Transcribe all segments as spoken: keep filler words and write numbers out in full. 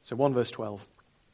So one verse twelve.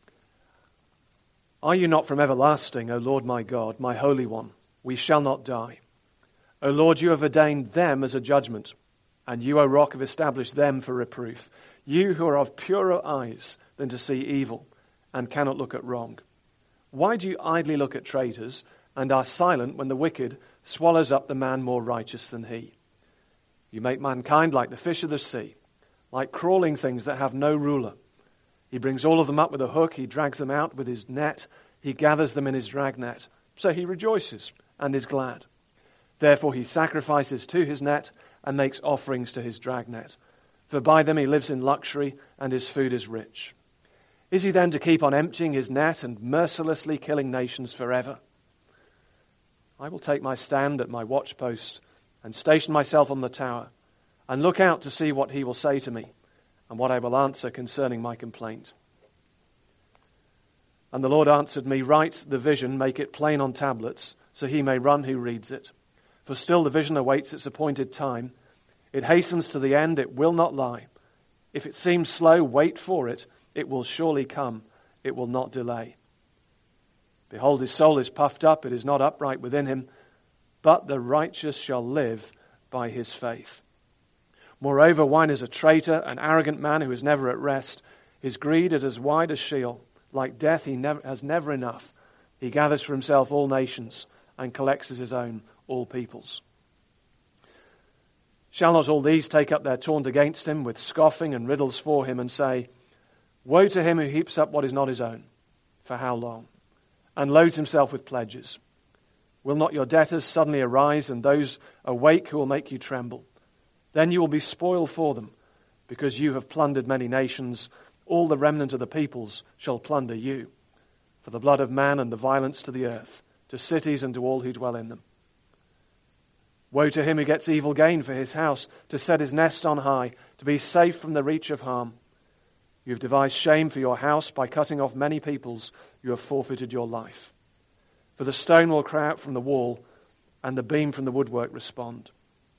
Are you not from everlasting, O Lord my God, my Holy One? We shall not die. O Lord, you have ordained them as a judgment, and you, O Rock, have established them for reproof. You who are of purer eyes than to see evil, and cannot look at wrong. Why do you idly look at traitors, and are silent when the wicked swallows up the man more righteous than he? You make mankind like the fish of the sea, like crawling things that have no ruler. He brings all of them up with a hook, he drags them out with his net, he gathers them in his dragnet. So he rejoices and is glad. Therefore he sacrifices to his net and makes offerings to his dragnet. For by them he lives in luxury, and his food is rich. Is he then to keep on emptying his net and mercilessly killing nations forever? I will take my stand at my watchpost and station myself on the tower, and look out to see what he will say to me, and what I will answer concerning my complaint. And the Lord answered me, write the vision, make it plain on tablets, so he may run who reads it. For still the vision awaits its appointed time. It hastens to the end, it will not lie. If it seems slow, wait for it. It will surely come, it will not delay. Behold, his soul is puffed up, it is not upright within him, but the righteous shall live by his faith. Moreover, wine is a traitor, an arrogant man who is never at rest. His greed is as wide as Sheol. Like death, he never, has never enough. He gathers for himself all nations and collects as his own all peoples. Shall not all these take up their taunt against him with scoffing and riddles for him and say, woe to him who heaps up what is not his own. For how long? And loads himself with pledges. Will not your debtors suddenly arise, and those awake who will make you tremble? Then you will be spoiled for them, because you have plundered many nations. All the remnant of the peoples shall plunder you. For the blood of man and the violence to the earth, to cities and to all who dwell in them. Woe to him who gets evil gain for his house, to set his nest on high, to be safe from the reach of harm. You have devised shame for your house by cutting off many peoples. You have forfeited your life. For the stone will cry out from the wall, and the beam from the woodwork respond.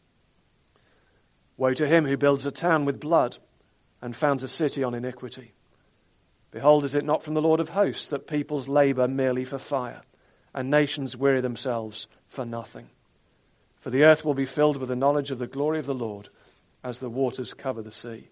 Woe to him who builds a town with blood and founds a city on iniquity. Behold, is it not from the Lord of hosts that peoples labor merely for fire, and nations weary themselves for nothing? For the earth will be filled with the knowledge of the glory of the Lord, as the waters cover the sea.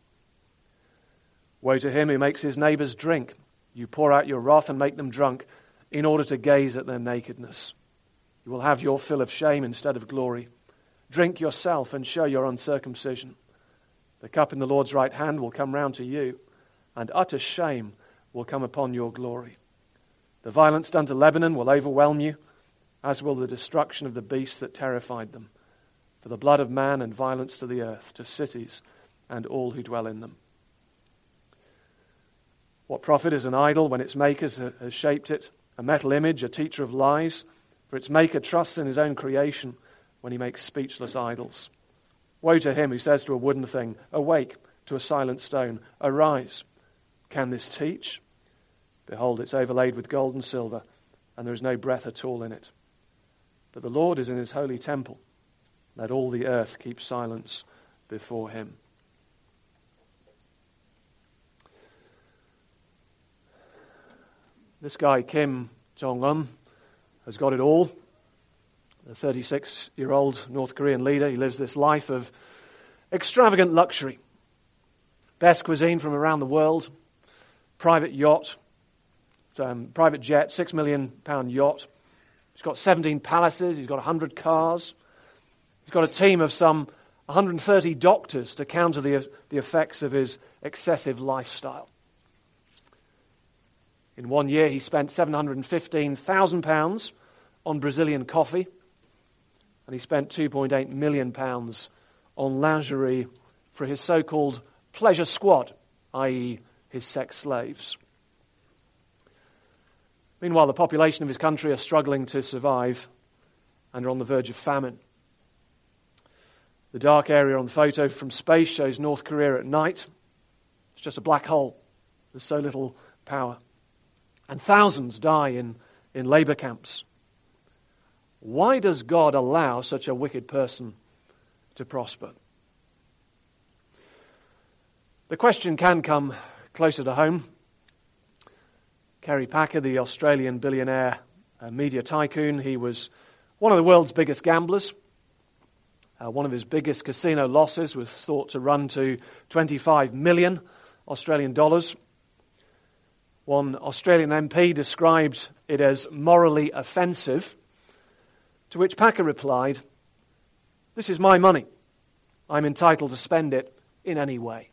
Woe to him who makes his neighbors drink. You pour out your wrath and make them drunk, in order to gaze at their nakedness. You will have your fill of shame instead of glory. Drink yourself and show your uncircumcision. The cup in the Lord's right hand will come round to you, and utter shame will come upon your glory. The violence done to Lebanon will overwhelm you, as will the destruction of the beasts that terrified them. For the blood of man and violence to the earth, to cities and all who dwell in them. What profit is an idol when its maker has shaped it? A metal image, a teacher of lies? For its maker trusts in his own creation when he makes speechless idols. Woe to him who says to a wooden thing, awake, to a silent stone, arise. Can this teach? Behold, it's overlaid with gold and silver, and there is no breath at all in it. But the Lord is in his holy temple. Let all the earth keep silence before him. This guy, Kim Jong-un, has got it all. The thirty-six-year-old North Korean leader, he lives this life of extravagant luxury. Best cuisine from around the world, private yacht, um, private jet, six million pound yacht. He's got seventeen palaces, he's got one hundred cars. He's got a team of some one hundred thirty doctors to counter the, the effects of his excessive lifestyle. In one year, he spent seven hundred fifteen thousand pounds on Brazilian coffee, and he spent two point eight million pounds on lingerie for his so-called pleasure squad, that is his sex slaves. Meanwhile, the population of his country are struggling to survive and are on the verge of famine. The dark area on the photo from space shows North Korea at night. It's just a black hole. There's so little power. And thousands die in, in labor camps. Why does God allow such a wicked person to prosper? The question can come closer to home, Kerry Packer, the Australian billionaire uh, media tycoon, he was one of the world's biggest gamblers. Uh, one of his biggest casino losses was thought to run to twenty-five million Australian dollars. One Australian M P described it as morally offensive, to which Packer replied, "This is my money. I'm entitled to spend it in any way."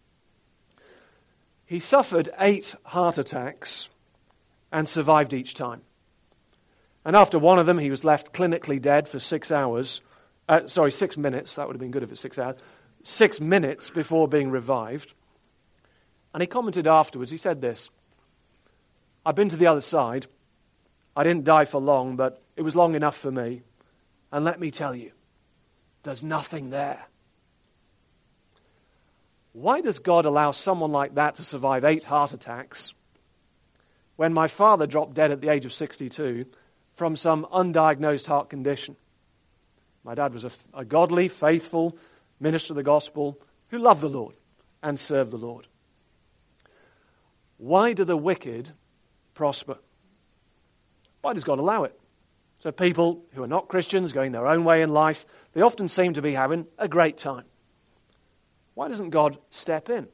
He suffered eight heart attacks and survived each time. And after one of them, he was left clinically dead for six hours. Uh, sorry, six minutes. That would have been good if it was six hours. Six minutes before being revived. And he commented afterwards, he said this, "I've been to the other side. I didn't die for long, but it was long enough for me. And let me tell you, there's nothing there." Why does God allow someone like that to survive eight heart attacks when my father dropped dead at the age of sixty-two from some undiagnosed heart condition? My dad was a, a godly, faithful minister of the gospel who loved the Lord and served the Lord. Why do the wicked prosper? Why does God allow it? So people who are not Christians, going their own way in life, they often seem to be having a great time. Why doesn't God step in?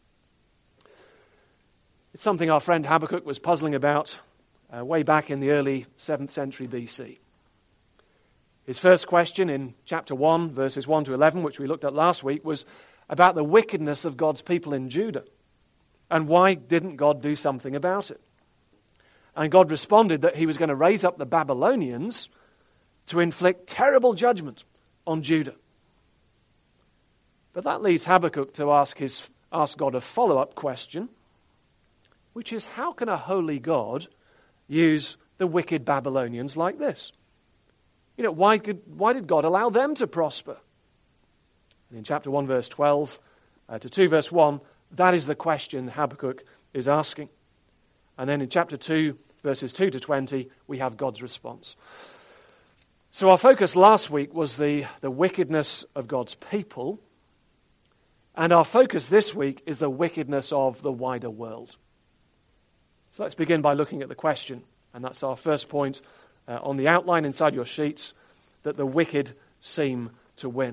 It's something our friend Habakkuk was puzzling about uh, way back in the early seventh century B C. His first question in chapter one, verses one to eleven, which we looked at last week, was about the wickedness of God's people in Judah. And why didn't God do something about it? And God responded that he was going to raise up the Babylonians to inflict terrible judgment on Judah. But that leads Habakkuk to ask his ask God a follow-up question, which is, how can a holy God use the wicked Babylonians like this? You know, why could, why did God allow them to prosper? And in chapter one, verse twelve uh, to two, verse one, that is the question Habakkuk is asking. And then in chapter two, verses two to twenty, we have God's response. So our focus last week was the, the wickedness of God's people. And our focus this week is the wickedness of the wider world. So let's begin by looking at the question. And that's our first point uh, on the outline inside your sheets, that the wicked seem to win.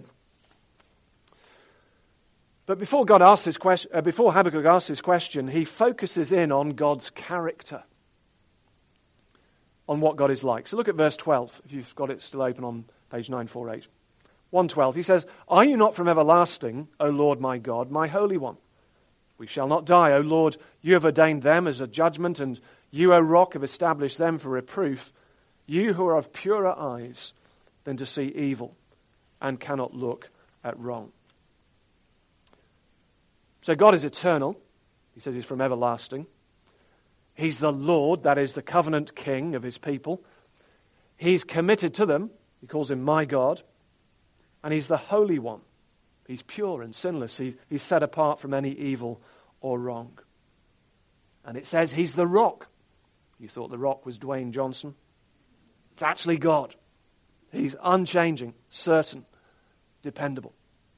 But before God asks his question, uh, before Habakkuk asks his question, he focuses in on God's character, on what God is like. So look at verse twelve, if you've got it still open on page nine forty-eight. one twelve, he says, "Are you not from everlasting, O Lord my God, my Holy One? We shall not die, O Lord. You have ordained them as a judgment, and you, O Rock, have established them for reproof. You who are of purer eyes than to see evil and cannot look at wrong." So God is eternal. He says he's from everlasting. He's the Lord, that is the covenant king of his people. He's committed to them. He calls him my God. And he's the Holy One. He's pure and sinless. He, he's set apart from any evil or wrong. And it says he's the rock. You thought the rock was Dwayne Johnson. It's actually God. He's unchanging, certain, dependable.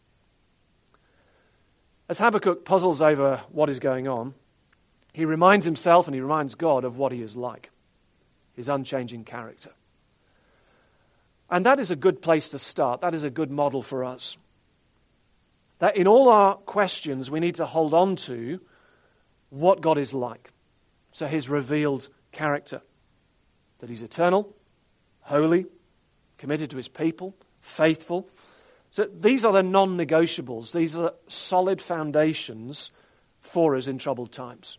As Habakkuk puzzles over what is going on, he reminds himself and he reminds God of what he is like, his unchanging character. And that is a good place to start. That is a good model for us. That in all our questions, we need to hold on to what God is like. So his revealed character. That he's eternal, holy, committed to his people, faithful. So these are the non-negotiables. These are solid foundations for us in troubled times.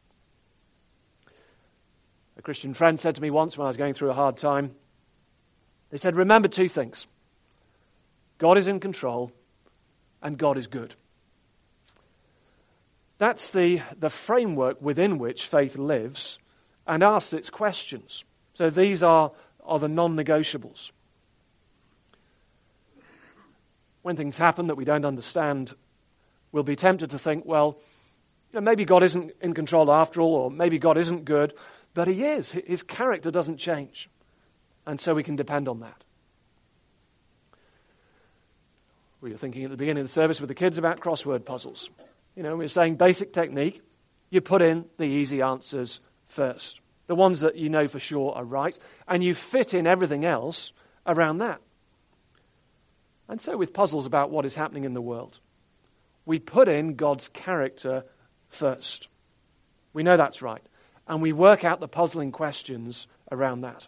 A Christian friend said to me once when I was going through a hard time, they said, remember two things. God is in control and God is good. That's the, the framework within which faith lives and asks its questions. So these are, are the non-negotiables. When things happen that we don't understand, we'll be tempted to think, well, you know, maybe God isn't in control after all, or maybe God isn't good, but he is. His character doesn't change. And so we can depend on that. We were thinking at the beginning of the service with the kids about crossword puzzles. You know, we were saying basic technique. you put in the easy answers first, the ones that you know for sure are right, and you fit in everything else around that. And so with puzzles about what is happening in the world, we put in God's character first. We know that's right. And we work out the puzzling questions around that.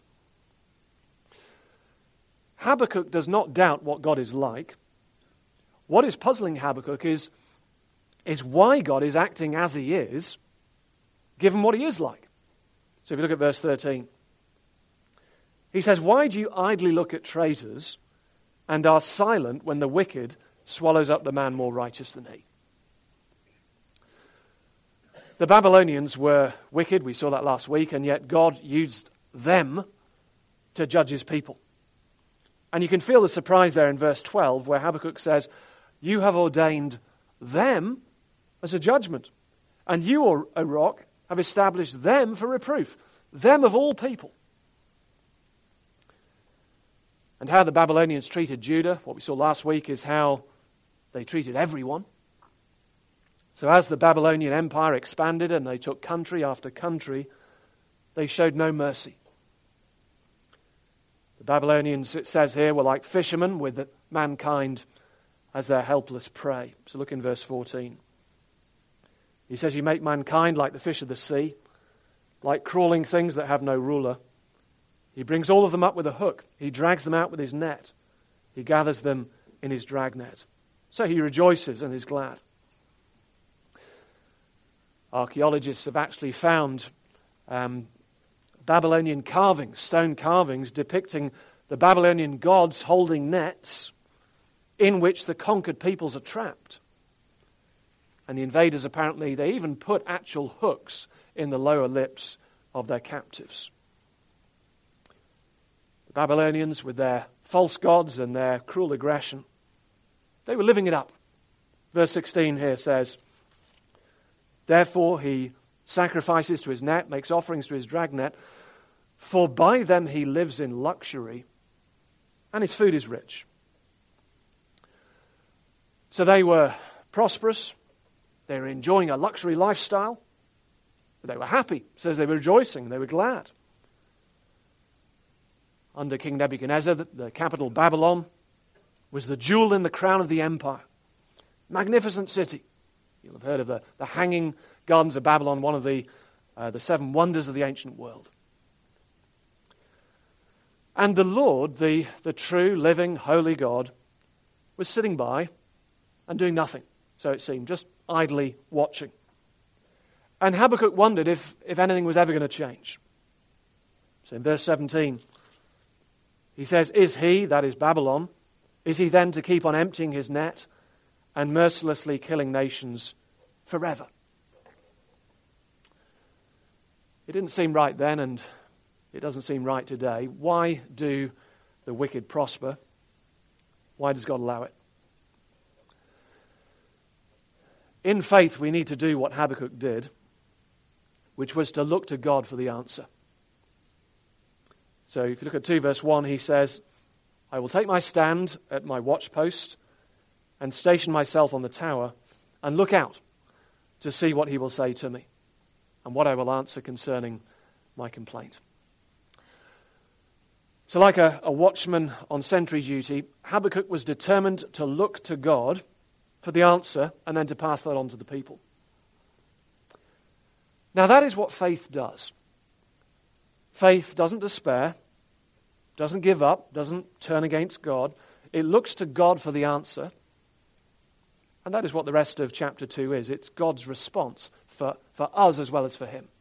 Habakkuk does not doubt what God is like. What is puzzling Habakkuk is, is why God is acting as he is, given what he is like. So if you look at verse thirteen, he says, "Why do you idly look at traitors and are silent when the wicked swallows up the man more righteous than he?" The Babylonians were wicked, we saw that last week, and yet God used them to judge his people. And you can feel the surprise there in verse twelve, where Habakkuk says, "You have ordained them as a judgment, and you, O rock, have established them for reproof, them of all people." And how the Babylonians treated Judah, what we saw last week, is how they treated everyone. So as the Babylonian Empire expanded and they took country after country, they showed no mercy. The Babylonians, it says here, were like fishermen with mankind as their helpless prey. So look in verse fourteen. He says, "You make mankind like the fish of the sea, like crawling things that have no ruler. He brings all of them up with a hook. He drags them out with his net. He gathers them in his dragnet. So he rejoices and is glad." Archaeologists have actually found um, Babylonian carvings, stone carvings, depicting the Babylonian gods holding nets in which the conquered peoples are trapped. And the invaders apparently, they even put actual hooks in the lower lips of their captives. The Babylonians, with their false gods and their cruel aggression, they were living it up. Verse sixteen here says, "Therefore he sacrifices to his net, makes offerings to his dragnet, for by them he lives in luxury, and his food is rich." So they were prosperous. They were enjoying a luxury lifestyle. But they were happy. It says they were rejoicing. They were glad. Under King Nebuchadnezzar, the, the capital Babylon was the jewel in the crown of the empire. Magnificent city. You'll have heard of the, the Hanging Gardens of Babylon, one of the, uh, the seven wonders of the ancient world. And the Lord, the, the true, living, holy God, was sitting by and doing nothing, so it seemed, just idly watching. And Habakkuk wondered if, if anything was ever going to change. So in verse seventeen, he says, "Is he," that is Babylon, "is he then to keep on emptying his net and mercilessly killing nations forever?" It didn't seem right then, and it doesn't seem right today. Why do the wicked prosper? Why does God allow it? In faith, we need to do what Habakkuk did, which was to look to God for the answer. So if you look at two verse one, he says, "I will take my stand at my watchpost and station myself on the tower and look out to see what he will say to me and what I will answer concerning my complaint." So like a, a watchman on sentry duty, Habakkuk was determined to look to God for the answer and then to pass that on to the people. Now that is what faith does. Faith doesn't despair, doesn't give up, doesn't turn against God. It looks to God for the answer. And that is what the rest of chapter two is. It's God's response for, for us as well as for him.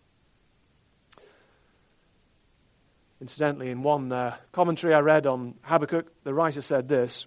Incidentally, in one uh, commentary I read on Habakkuk, the writer said this: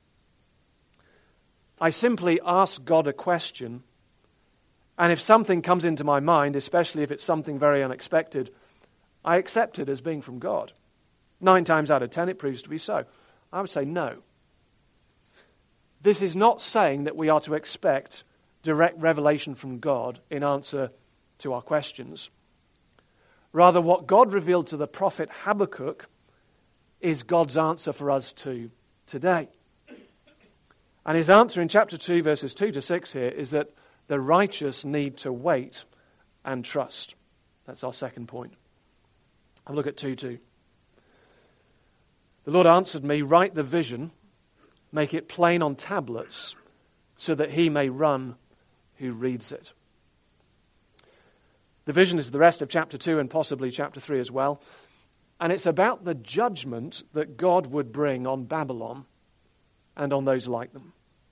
"I simply ask God a question, and if something comes into my mind, especially if it's something very unexpected, I accept it as being from God. Nine times out of ten, it proves to be so." I would say no. This is not saying that we are to expect direct revelation from God in answer to our questions. Rather, what God revealed to the prophet Habakkuk is God's answer for us too today. And his answer in chapter two, verses two to six here, is that the righteous need to wait and trust. That's our second point. Have a look at two two. The Lord answered me, write the vision, make it plain on tablets, so that he may run who reads it. The vision is the rest of chapter two and possibly chapter three as well. And it's about the judgment that God would bring on Babylon and on those like them.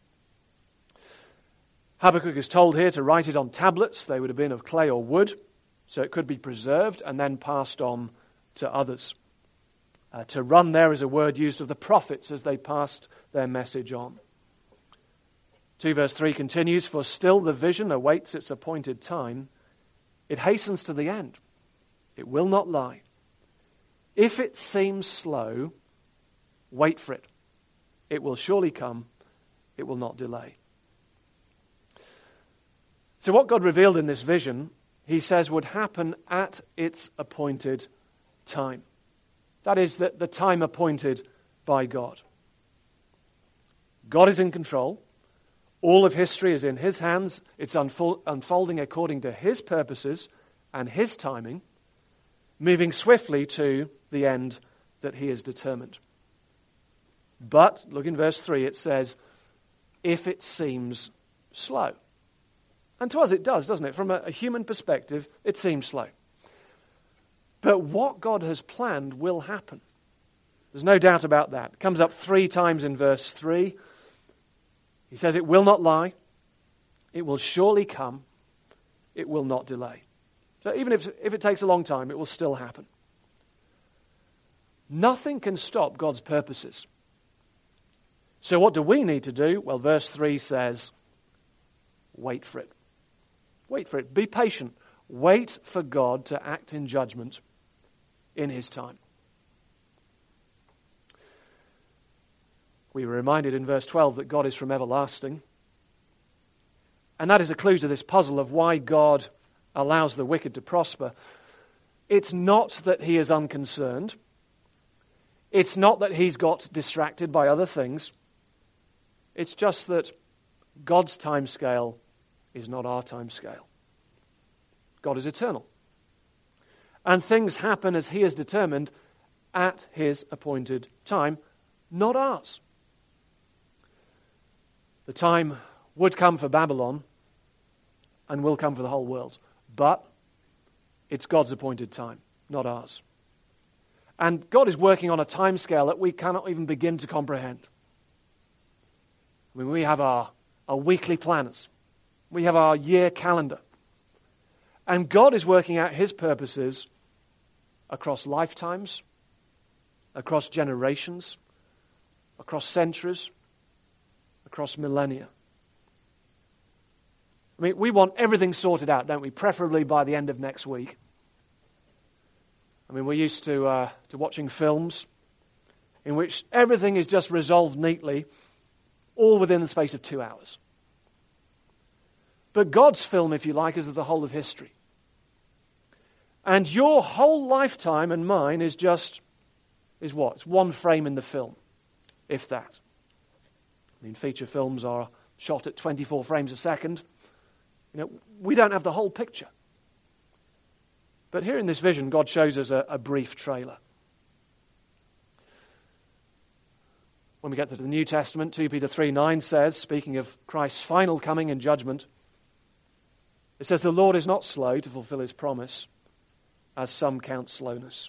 Habakkuk is told here to write it on tablets. They would have been of clay or wood, so it could be preserved and then passed on to others. Uh, to run there is a word used of the prophets as they passed their message on. two verse three continues, for still the vision awaits its appointed time. It hastens to the end. It will not lie. If it seems slow, wait for it. It will surely come. It will not delay. So what God revealed in this vision, he says, would happen at its appointed time. That is, the, the time appointed by God. God is in control. All of history is in his hands. It's unfold, unfolding according to his purposes and his timing, moving swiftly to the end that he has determined. But, look in verse three, it says, if it seems slow. And to us it does, doesn't it? From a, a human perspective, it seems slow. But what God has planned will happen. There's no doubt about that. It comes up three times in verse three. He says it will not lie. It will surely come. It will not delay. So even if, if it takes a long time, it will still happen. Nothing can stop God's purposes. So what do we need to do? Well, verse three says, wait for it. Wait for it. Be patient. Wait for God to act in judgment in his time. We were reminded in verse twelve that God is from everlasting. And that is a clue to this puzzle of why God allows the wicked to prosper. It's not that he is unconcerned. It's not that he's got distracted by other things. It's just that God's time scale is not our time scale. God is eternal. And things happen as he has determined at his appointed time, not ours. The time would come for Babylon and will come for the whole world. But it's God's appointed time, not ours. And God is working on a time scale that we cannot even begin to comprehend. I mean, we have our, our weekly planners. We have our year calendar. And God is working out his purposes across lifetimes, across generations, across centuries, across millennia. I mean, we want everything sorted out, don't we? Preferably by the end of next week. I mean, we're used to uh, to watching films in which everything is just resolved neatly, all within the space of two hours. But God's film, if you like, is of the whole of history. And your whole lifetime and mine is just, is what? It's one frame in the film, if that. I mean, feature films are shot at twenty-four frames a second. You know, we don't have the whole picture. But here in this vision, God shows us a, a brief trailer. When we get to the New Testament, Second Peter three nine says, speaking of Christ's final coming in judgment, it says, the Lord is not slow to fulfill his promise, as some count slowness.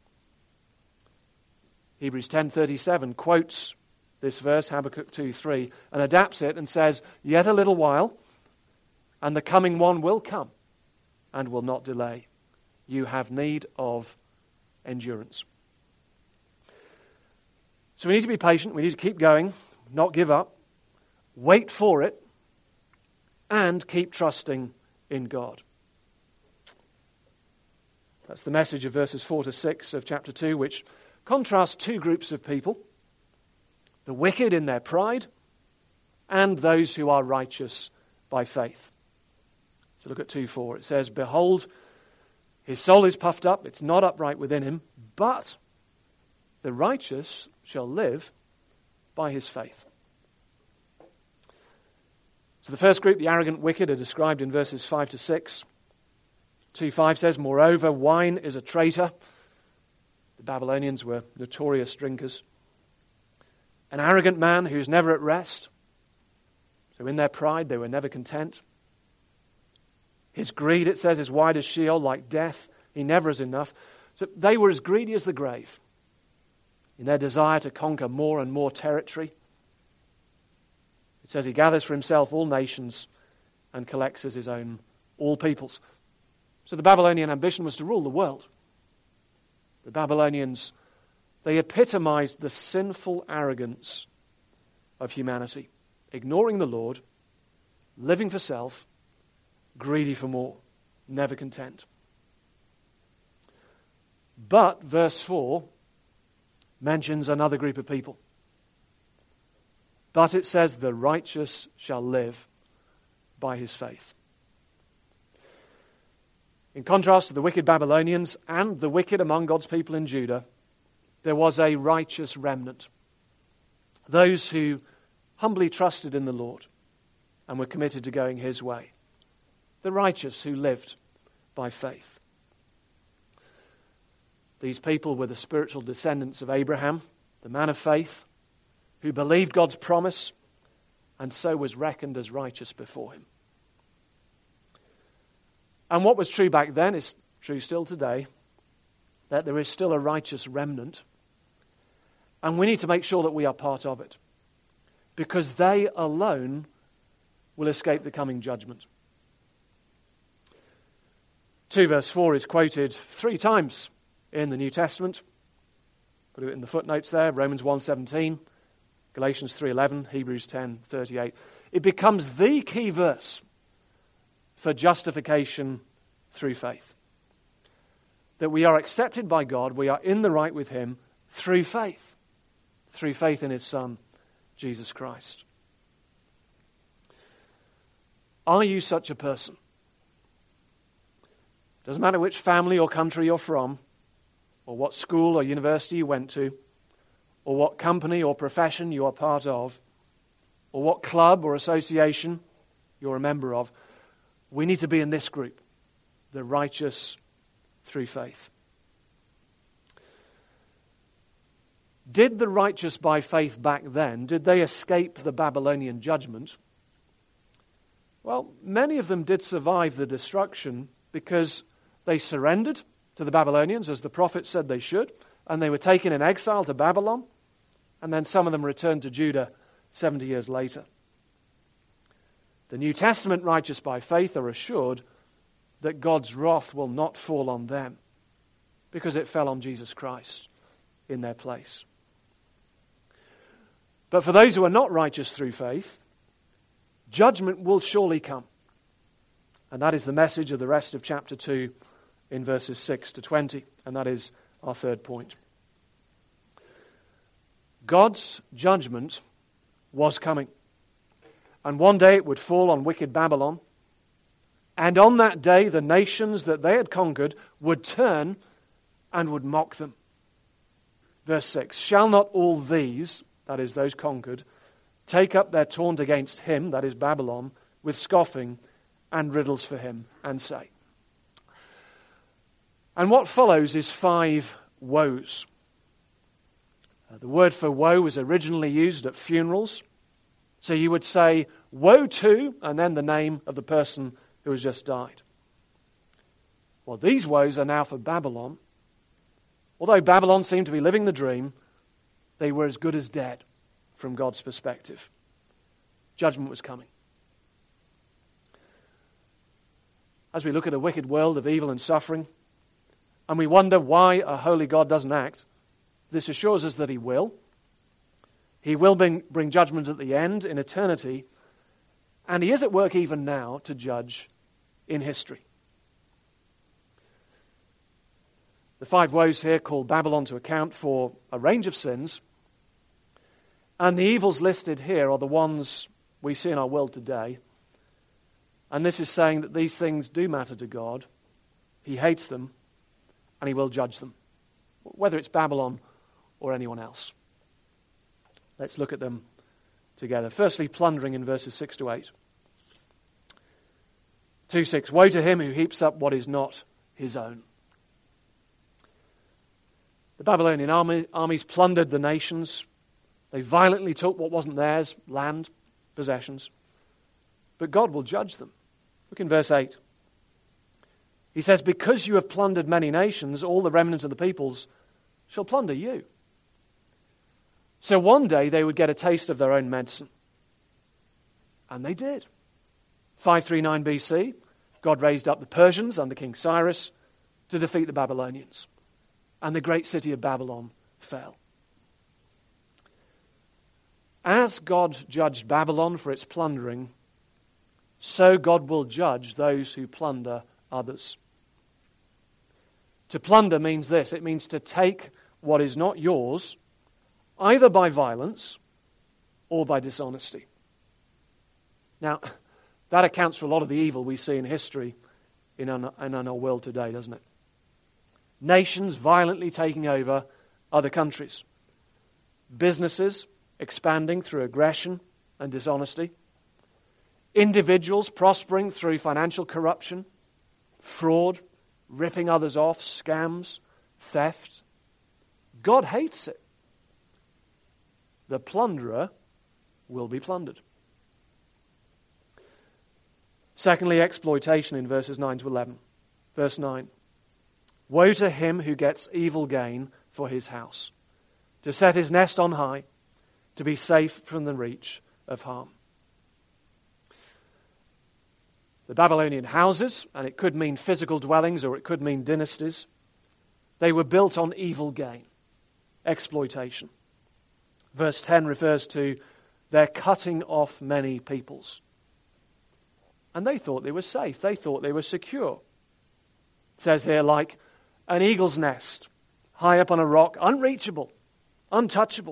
Hebrews ten thirty-seven quotes this verse, Habakkuk two three, and adapts it and says, yet a little while, and the coming one will come and will not delay. You have need of endurance. So we need to be patient. We need to keep going, not give up, wait for it, and keep trusting in God. That's the message of verses four to six of chapter two, which contrasts two groups of people, the wicked in their pride and those who are righteous by faith. So look at two four. It says, behold, his soul is puffed up, it's not upright within him, but the righteous shall live by his faith. So the first group, the arrogant wicked, are described in verses five to six. two five says, "Moreover, wine is a traitor." The Babylonians were notorious drinkers. "An arrogant man who's never at rest." So in their pride, they were never content. "His greed," it says, "is wide as Sheol, like death. He never has enough." So they were as greedy as the grave in their desire to conquer more and more territory. It says he gathers for himself all nations and collects as his own all peoples. So the Babylonian ambition was to rule the world. The Babylonians, they epitomized the sinful arrogance of humanity, ignoring the Lord, living for self, greedy for more, never content. But verse four mentions another group of people. But it says, "The righteous shall live by his faith." In contrast to the wicked Babylonians and the wicked among God's people in Judah, there was a righteous remnant. Those who humbly trusted in the Lord and were committed to going his way. The righteous who lived by faith. These people were the spiritual descendants of Abraham, the man of faith, who believed God's promise and so was reckoned as righteous before him. And what was true back then is true still today, that there is still a righteous remnant. And we need to make sure that we are part of it, because they alone will escape the coming judgment. two verse four is quoted three times in the New Testament. Put it in the footnotes there, Romans one seventeen, Galatians three eleven, Hebrews ten thirty-eight. It becomes the key verse for justification through faith. That we are accepted by God, we are in the right with him through faith. Through faith in his Son, Jesus Christ. Are you such a person? Doesn't matter which family or country you're from, or what school or university you went to, or what company or profession you are part of, or what club or association you're a member of. We need to be in this group, the righteous through faith. Did the righteous by faith back then, did they escape the Babylonian judgment? Well, many of them did survive the destruction because they surrendered to the Babylonians, as the prophet said they should, and they were taken in exile to Babylon, and then some of them returned to Judah seventy years later. The New Testament righteous by faith are assured that God's wrath will not fall on them because it fell on Jesus Christ in their place. But for those who are not righteous through faith, judgment will surely come. And that is the message of the rest of chapter two in verses six to twenty. And that is our third point. God's judgment was coming. And one day it would fall on wicked Babylon. And on that day the nations that they had conquered would turn and would mock them. Verse six, "Shall not all these," that is those conquered, "take up their taunt against him," that is Babylon, "with scoffing and riddles for him, and say." And what follows is five woes. Uh, the word for woe was originally used at funerals. So you would say, "Woe to," and then the name of the person who has just died. Well, these woes are now for Babylon. Although Babylon seemed to be living the dream, they were as good as dead from God's perspective. Judgment was coming. As we look at a wicked world of evil and suffering, and we wonder why a holy God doesn't act, this assures us that he will. He will bring, bring judgment at the end, in eternity, and he is at work even now to judge in history. The five woes here call Babylon to account for a range of sins, and the evils listed here are the ones we see in our world today. And this is saying that these things do matter to God. He hates them, and he will judge them, whether it's Babylon or anyone else. Let's look at them together. Firstly, plundering in verses six to eight. two six, woe to him who heaps up what is not his own. The Babylonian army, armies plundered the nations. They violently took what wasn't theirs, land, possessions. But God will judge them. Look in verse eight. He says, because you have plundered many nations, all the remnants of the peoples shall plunder you. So one day they would get a taste of their own medicine. And they did. five thirty-nine B C, God raised up the Persians under King Cyrus to defeat the Babylonians. And the great city of Babylon fell. As God judged Babylon for its plundering, so God will judge those who plunder others. To plunder means this. It means to take what is not yours, either by violence or by dishonesty. Now, that accounts for a lot of the evil we see in history in our, in our world today, doesn't it? Nations violently taking over other countries. Businesses expanding through aggression and dishonesty. Individuals prospering through financial corruption, fraud, ripping others off, scams, theft. God hates it. The plunderer will be plundered. Secondly, exploitation in verses nine to eleven. Verse nine. Woe to him who gets evil gain for his house, to set his nest on high, to be safe from the reach of harm. The Babylonian houses, and it could mean physical dwellings or it could mean dynasties, they were built on evil gain, exploitation. Verse ten refers to their cutting off many peoples. And they thought they were safe. They thought they were secure. It says here, like an eagle's nest, high up on a rock, unreachable, untouchable.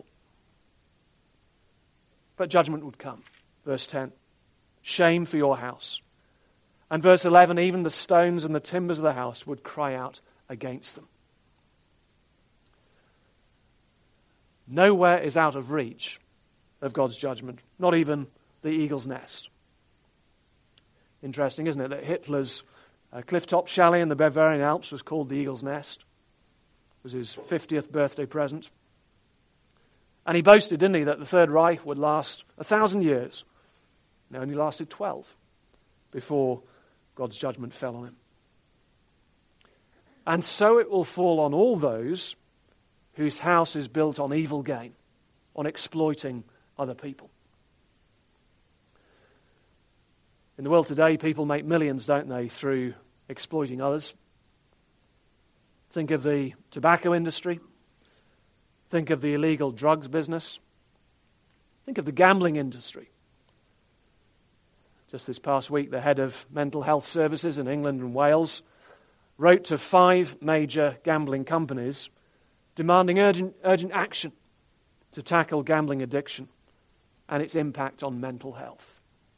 But judgment would come. Verse ten, shame for your house. And verse eleven, even the stones and the timbers of the house would cry out against them. Nowhere is out of reach of God's judgment, not even the eagle's nest. Interesting, isn't it, that Hitler's uh, cliff-top chalet in the Bavarian Alps was called the Eagle's Nest. It was his fiftieth birthday present. And he boasted, didn't he, that the Third Reich would last a thousand years. It only lasted twelve before God's judgment fell on him. And so it will fall on all those whose house is built on evil gain, on exploiting other people. In the world today, people make millions, don't they, through exploiting others. Think of the tobacco industry. Think of the illegal drugs business. Think of the gambling industry. Just this past week, the head of mental health services in England and Wales wrote to five major gambling companies demanding urgent, urgent action to tackle gambling addiction and its impact on mental health.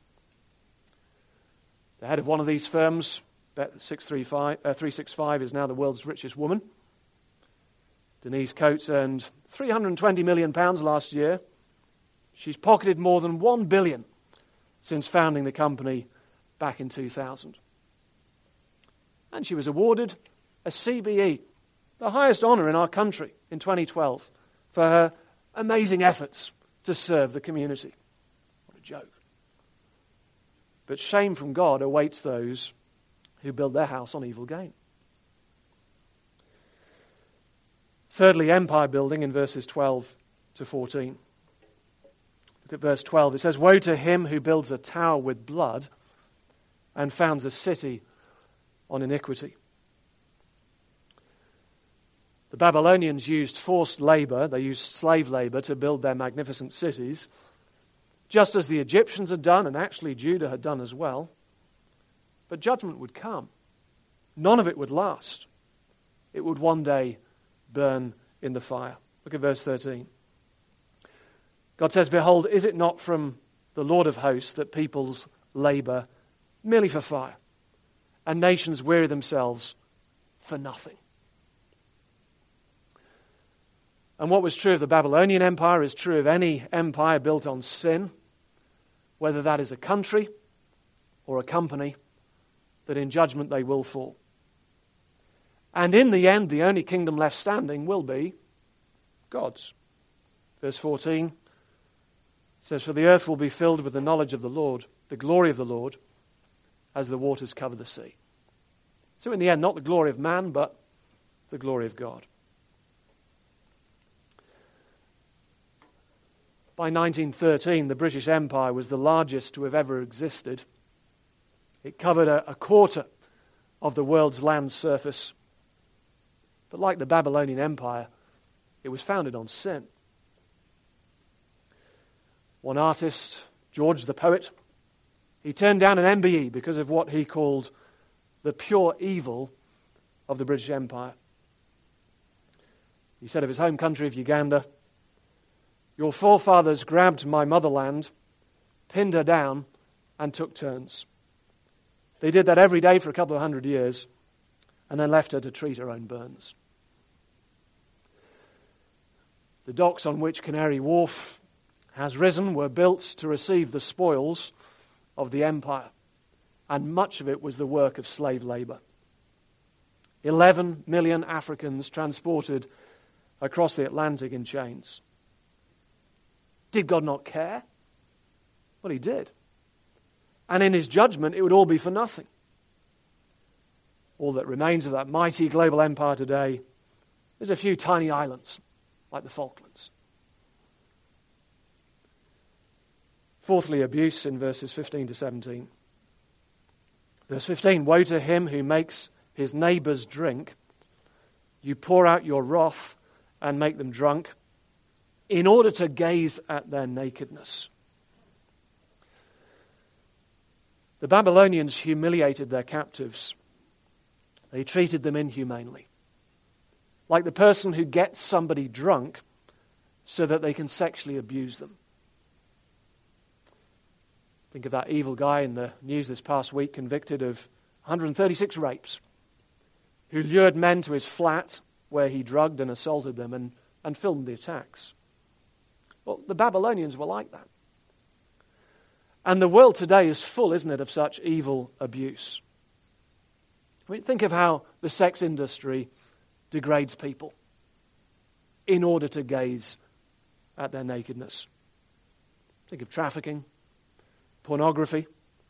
The head of one of these firms, Bet six three six five, is now the world's richest woman. Denise Coates earned three hundred twenty million pounds last year. She's pocketed more than one billion pounds since founding the company back in two thousand. And she was awarded a C B E, the highest honour in our country, in twenty twelve, for her amazing efforts to serve the community. What a joke. But shame from God awaits those who build their house on evil gain. Thirdly, empire building in verses twelve to fourteen. Look at verse twelve. It says, woe to him who builds a tower with blood and founds a city on iniquity. The Babylonians used forced labor, they used slave labor to build their magnificent cities, just as the Egyptians had done, and actually Judah had done as well. But judgment would come. None of it would last. It would one day burn in the fire. Look at verse thirteen. God says, behold, is it not from the Lord of hosts that peoples labor merely for fire, and nations weary themselves for nothing? And what was true of the Babylonian Empire is true of any empire built on sin, whether that is a country or a company that in judgment they will fall. And in the end, the only kingdom left standing will be God's. Verse fourteen says, "For the earth will be filled with the knowledge of the Lord, the glory of the Lord, as the waters cover the sea." So in the end, not the glory of man, but the glory of God. By nineteen thirteen, the British Empire was the largest to have ever existed. It covered a, a quarter of the world's land surface. But like the Babylonian Empire, it was founded on sin. One artist, George the poet, he turned down an M B E because of what he called the pure evil of the British Empire. He said of his home country of Uganda, "Your forefathers grabbed my motherland, pinned her down, and took turns. They did that every day for a couple of hundred years, and then left her to treat her own burns." The docks on which Canary Wharf has risen were built to receive the spoils of the empire, and much of it was the work of slave labor. Eleven million Africans transported across the Atlantic in chains. Did God not care? Well, he did. And in his judgment, it would all be for nothing. All that remains of that mighty global empire today is a few tiny islands, like the Falklands. Fourthly, abuse in verses fifteen to seventeen. Verse fifteen, "Woe to him who makes his neighbors drink. You pour out your wrath and make them drunk, in order to gaze at their nakedness." The Babylonians humiliated their captives. They treated them inhumanely, like the person who gets somebody drunk so that they can sexually abuse them. Think of that evil guy in the news this past week, convicted of one hundred thirty-six rapes, who lured men to his flat where he drugged and assaulted them and, and filmed the attacks. Well, the Babylonians were like that. And the world today is full, isn't it, of such evil abuse. I mean, think of how the sex industry degrades people in order to gaze at their nakedness. Think of trafficking, pornography.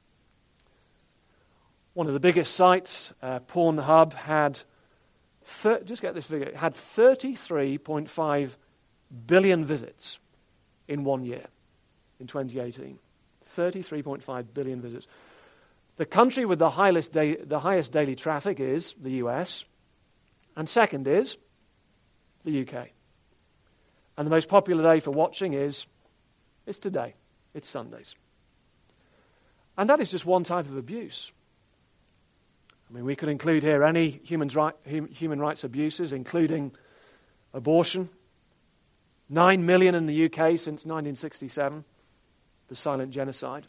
One of the biggest sites, uh, Pornhub, had, thir- just get this figure, it had thirty-three point five billion visits in one year, in twenty eighteen. thirty-three point five billion visits. The country with the highest, da- the highest daily traffic is the U S, and second is the U K. And the most popular day for watching is, is today. It's Sundays. And that is just one type of abuse. I mean, we could include here any human, right, human rights abuses, including abortion. Nine million in the U K since nineteen sixty-seven, the silent genocide.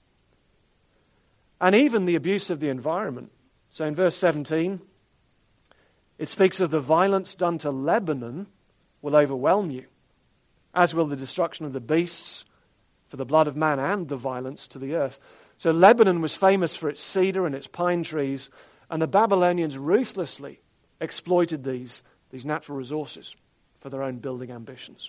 And even the abuse of the environment. So in verse seventeen, it speaks of the violence done to Lebanon will overwhelm you, as will the destruction of the beasts, for the blood of man and the violence to the earth. So Lebanon was famous for its cedar and its pine trees, and the Babylonians ruthlessly exploited these, these natural resources for their own building ambitions.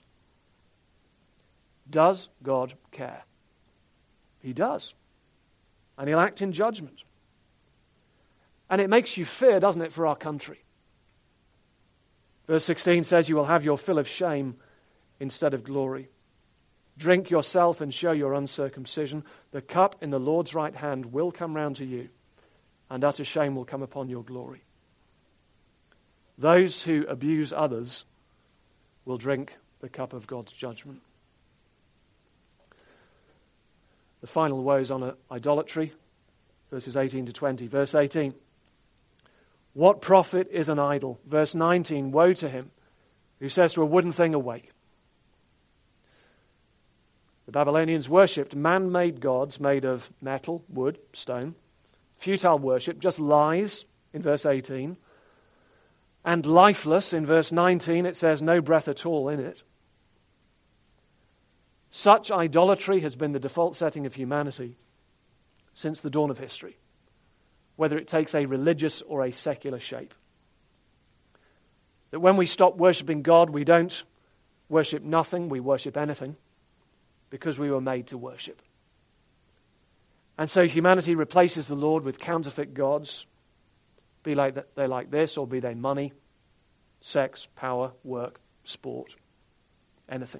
Does God care? He does. And he'll act in judgment. And it makes you fear, doesn't it, for our country? Verse sixteen says, "You will have your fill of shame instead of glory. Drink yourself and show your uncircumcision. The cup in the Lord's right hand will come round to you, and utter shame will come upon your glory." Those who abuse others will drink the cup of God's judgment. The final woes on idolatry, verses eighteen to twenty. Verse eighteen, "What profit is an idol?" Verse nineteen, "Woe to him who says to a wooden thing, awake." The Babylonians worshipped man-made gods made of metal, wood, stone. Futile worship, just lies in verse eighteen. And lifeless in verse nineteen, it says no breath at all in it. Such idolatry has been the default setting of humanity since the dawn of history. whether it takes a religious or a secular shape. That when we stop worshipping God, we don't worship nothing, we worship anything, because we were made to worship. And so humanity replaces the Lord with counterfeit gods, be like that they like this, or be they money, sex, power, work, sport, anything.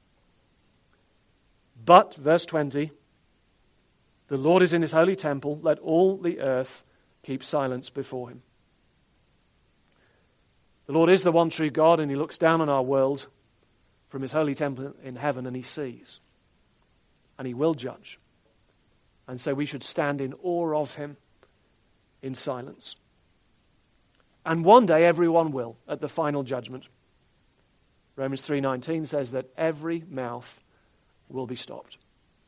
But, verse twenty, the Lord is in his holy temple, let all the earth keep silence before him. The Lord is the one true God, and he looks down on our world from his holy temple in heaven, and he sees. And he will judge. And so we should stand in awe of him in silence. And one day everyone will, at the final judgment. Romans three nineteen says that every mouth will be stopped.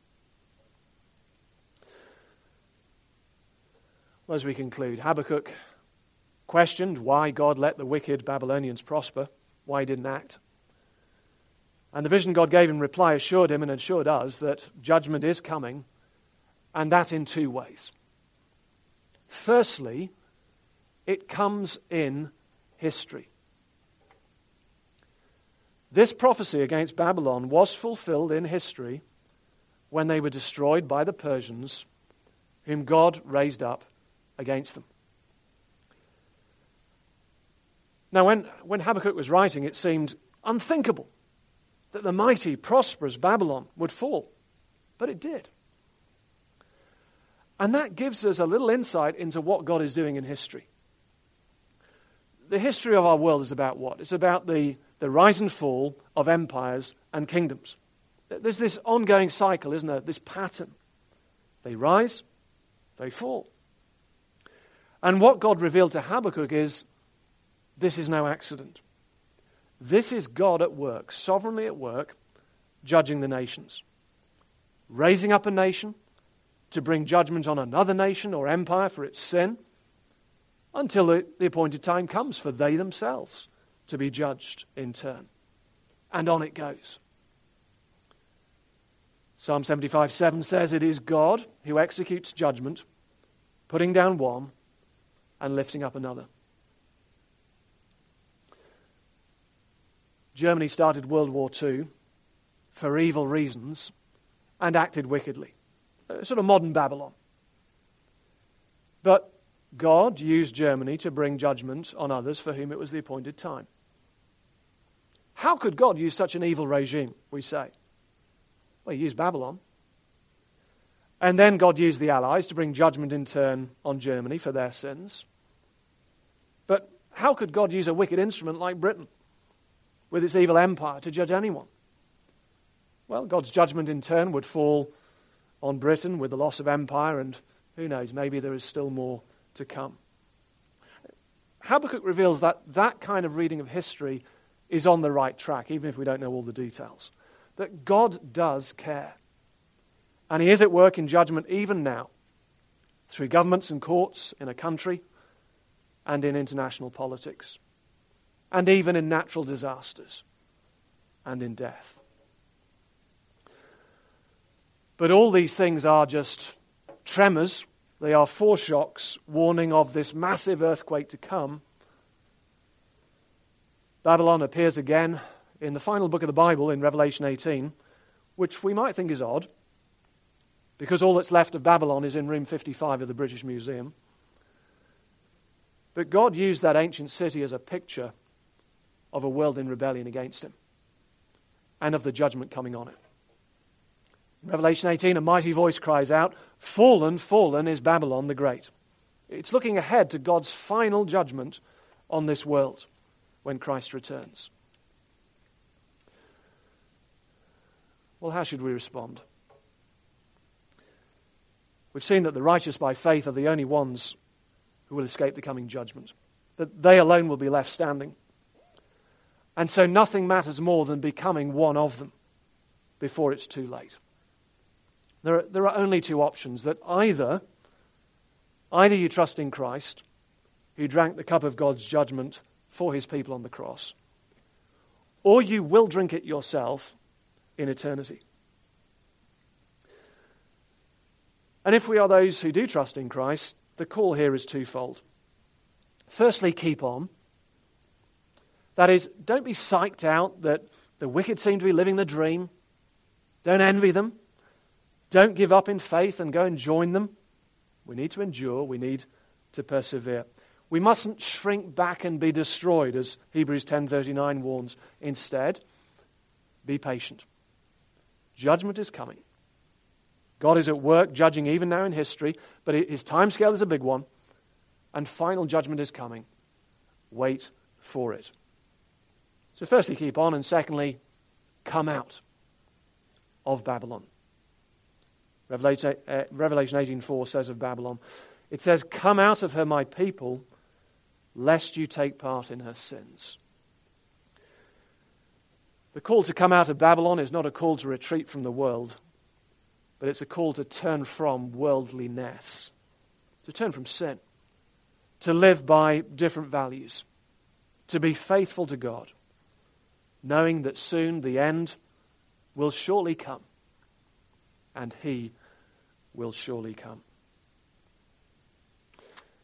Well, as we conclude, Habakkuk questioned why God let the wicked Babylonians prosper, why he didn't act. And the vision God gave in reply assured him and assured us that judgment is coming, and that in two ways. Firstly, it comes in history. This prophecy against Babylon was fulfilled in history when they were destroyed by the Persians, whom God raised up against them. Now, when, when Habakkuk was writing, it seemed unthinkable that the mighty, prosperous Babylon would fall. But it did. And that gives us a little insight into what God is doing in history. The history of our world is about what? It's about the, the rise and fall of empires and kingdoms. There's this ongoing cycle, isn't there? This pattern. They rise, they fall. And what God revealed to Habakkuk is, this is no accident. This is God at work, sovereignly at work, judging the nations. Raising up a nation to bring judgment on another nation or empire for its sin, until the, the appointed time comes for they themselves to be judged in turn. And on it goes. Psalm seventy-five seven says, it is God who executes judgment, putting down one and lifting up another. Germany started World War Two for evil reasons and acted wickedly. A sort of modern Babylon. But God used Germany to bring judgment on others for whom it was the appointed time. How could God use such an evil regime, we say? Well, he used Babylon. And then God used the Allies to bring judgment in turn on Germany for their sins. But how could God use a wicked instrument like Britain with its evil empire to judge anyone? Well, God's judgment in turn would fall on Britain with the loss of empire, and who knows, maybe there is still more to come. Habakkuk reveals that that kind of reading of history is on the right track, even if we don't know all the details. That God does care. And he is at work in judgment even now, through governments and courts in a country and in international politics, and even in natural disasters and in death. But all these things are just tremors. They are foreshocks warning of this massive earthquake to come. Babylon appears again in the final book of the Bible in Revelation eighteen, which we might think is odd, because all that's left of Babylon is in room fifty-five of the British Museum. But God used that ancient city as a picture of a world in rebellion against him and of the judgment coming on it. In Revelation eighteen, a mighty voice cries out, "Fallen, fallen is Babylon the Great." It's looking ahead to God's final judgment on this world when Christ returns. Well, how should we respond? We've seen that the righteous by faith are the only ones who will escape the coming judgment, that they alone will be left standing. And so nothing matters more than becoming one of them before it's too late. There are, there are only two options, that either, either you trust in Christ, who drank the cup of God's judgment for his people on the cross, or you will drink it yourself in eternity. And if we are those who do trust in Christ, the call here is twofold. Firstly, keep on. That is, don't be psyched out that the wicked seem to be living the dream. Don't envy them. Don't give up in faith and go and join them. We need to endure. We need to persevere. We mustn't shrink back and be destroyed, as Hebrews ten thirty-nine warns. Instead, be patient. Judgment is coming. God is at work judging even now in history, but his timescale is a big one, and final judgment is coming. Wait for it. So firstly, keep on, and secondly, come out of Babylon. Revelation, uh, Revelation eighteen four says of Babylon, it says, "Come out of her, my people, lest you take part in her sins." The call to come out of Babylon is not a call to retreat from the world, but it's a call to turn from worldliness, to turn from sin, to live by different values, to be faithful to God, knowing that soon the end will surely come, and He will surely come.